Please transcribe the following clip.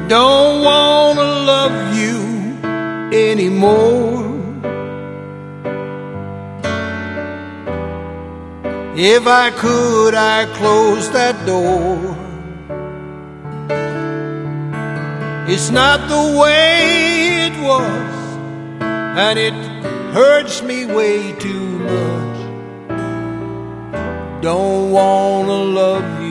Don't wanna love you anymore. If I could, I'd close that door. It's not the way it was, and it hurts me way too much. Don't wanna love